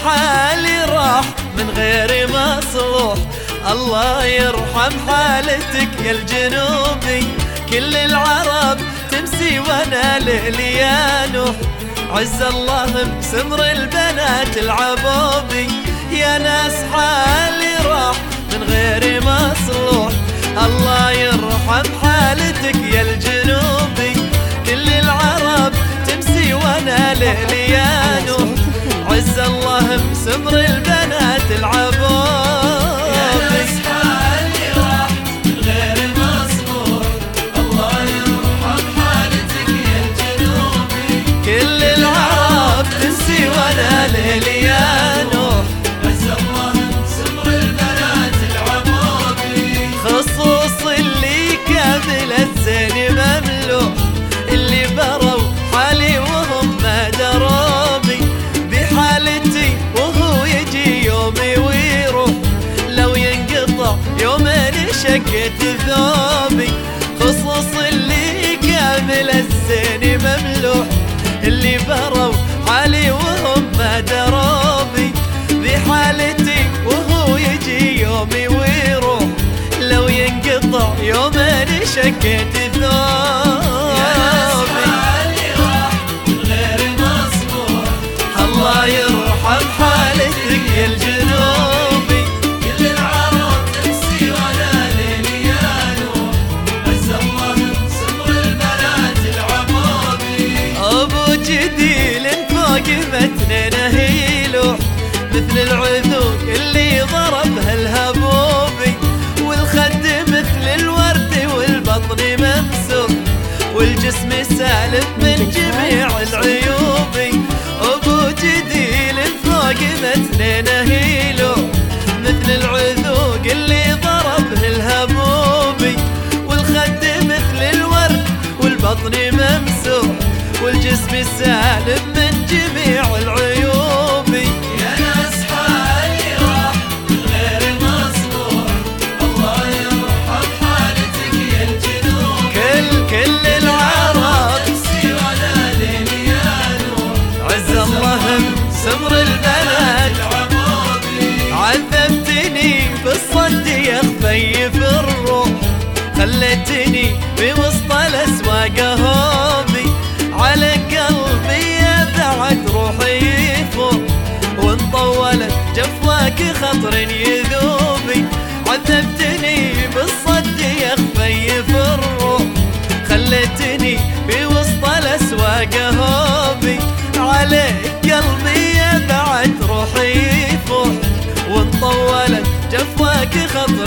حالي راح من غير مصلوح. الله يرحم حالتك يا الجنوبي، كل العرب تمسي وانا ليلي يا نوح. عز الله بسمر البنات العبوبي، يا ناس حالي راح من غير مصلوح. الله يرحم حالتك يا الجنوبي، كل العرب تمسي وانا ليلي يا نوح. عز الله بسمر البنات العبوبي، يا ناس حالي راح من غير مصلوح. الله يرحم حالتك يا الجنوبي، كل العرب تمسي وانا ليلي يا نوح. عز الله بسمر البنات العبوبي، خصوص اللي كامل الزين مملوح، اللي بروا حالي وهم ما دروبي بحالتي، وهو يجي يومي ويروح لو ينقطع يومين شكت ثوبي. خصوص اللي كامل الزين مملوح، اللي بروا حالي وهم ما دروبي بحالتي، وهو يجي يومي ويروح لو ينقطع يومين شكت ثوبي. يا ناس حالي راح من غير مصبوح. الله يرحم حالتك يا الجنوبي، كل العرب تمسي وانا ليلي يا نوح. عز الله بسمر البنات العبوبي، ابو جديل فوق متنينه يلوح مثل العذوق اللي ضربها الهبوبي، والخد مثل الورد والبطن ممسوح، والجسم سالم من جميع العيوب. ابو جديل فوق متنينه يلوح مثل العذوق اللي ضربه الهبوبي، والخد مثل الورد والبطن ممسوح، والجسم سالم من جميع العيوب. يا ناس حالي راح من غير مصلوح. الله يرحم حالتك يا الجنوب، كل العرب تمسي وانا ليلي يا نوح. عز الله بسمر البنات العبوبي، عذبتني بالصد يا خفيف الروح، خليتني بوسط الاسواق هوبي، على قلبي يا بعد روحي يفوق، وان طولت جفاك خطر يذوبي. عذبتني بالصد يا خفيف الروح، خليتني بوسط الاسواق هوبي، على قلبي يا بعد روحي يفوق، وان طولت جفاك خطر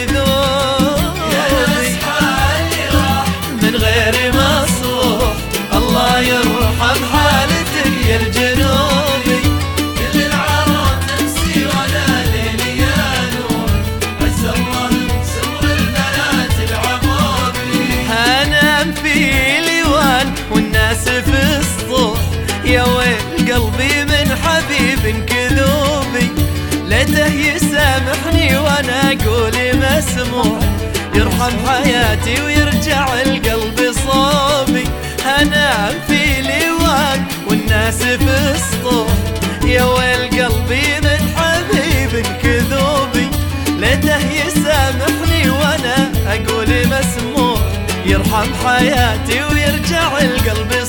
يذوبي. يا ناس حالي راح من غير مصلوح. الله يرحم حالتك يا الجنوبي، كل العرب تمسي وانا ليلي يا نوح. عز الله بسمر البنات العبوبي، انام في ليوان والناس في السطوح، يا ويل قلبي من حبيب كذوبي، ليته يسامحني وانا اقول مسموح، يرحم حياتي ويرجع القلب صوبي. انام في ليوان والناس في السطوح، يا ويل قلبي من حبيب كذوبي، ليته يسامحني وانا اقول مسموح، يرحم حياتي ويرجع القلب